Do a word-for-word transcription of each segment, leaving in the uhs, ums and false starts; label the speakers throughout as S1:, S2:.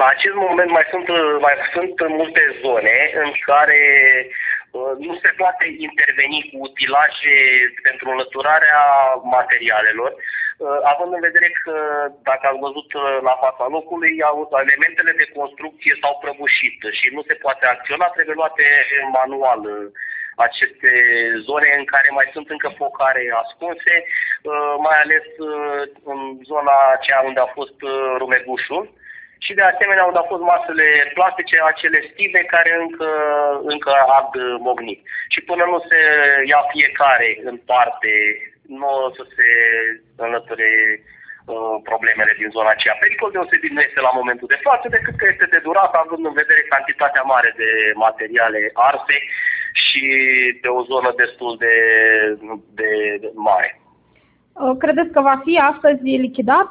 S1: la acest moment mai sunt, mai sunt multe zone în care nu se poate interveni cu utilaje pentru înlăturarea materialelor, având în vedere că, dacă ați văzut la fața locului, elementele de construcție s-au prăbușit și nu se poate acționa, trebuie luate manual aceste zone în care mai sunt încă focare ascunse, mai ales în zona aceea unde a fost rumegușul și de asemenea unde au fost masele plastice, acele stive care încă, încă ard mognit. Și până nu se ia fiecare în parte, nu o să se înlăture uh, problemele din zona aceea. Pericol deosebit nu este la momentul de față, decât că este de durat, având în vedere cantitatea mare de materiale arse și pe o zonă destul de, de, de mare.
S2: Credeți că va fi astăzi lichidat?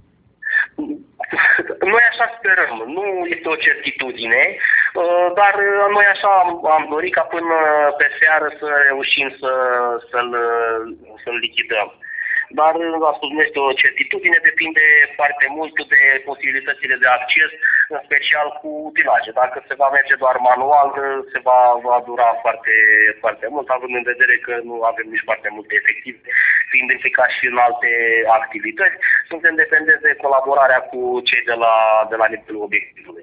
S1: Noi așa sperăm, nu este o certitudine, dar noi așa am, am dorit ca până pe seară să reușim să, să-l, să-l lichidăm. Dar, v-am spus, nu este o certitudine, depinde foarte mult de posibilitățile de acces, în special cu utilaje. Dacă se va merge doar manual, se va, va dura foarte, foarte mult, având în vedere că nu avem nici foarte multe efective, fiind implicați și în alte activități. Suntem dependenți de colaborarea cu cei de la, de la nivelul obiectivului.